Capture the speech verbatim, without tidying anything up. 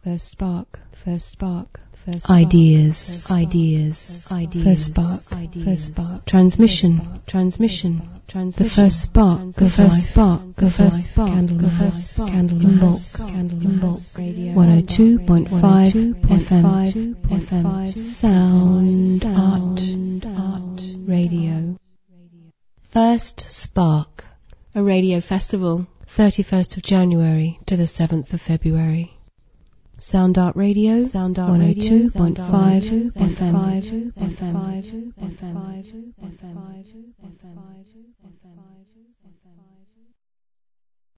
first spark, first spark, first spark, ideas, ideas, ideas, first spark, first spark, transmission, transmission, transmission, the first spark, the first spark, the first spark, candle, the first spark, candle, in bulk, candle, in bulk, radio, one oh two point five F M, F M, sound, art, art, radio. First Spark, a radio festival, thirty-first of January to the seventh of February. Sound Art Radio, Sound Art one oh two point five F M, F M.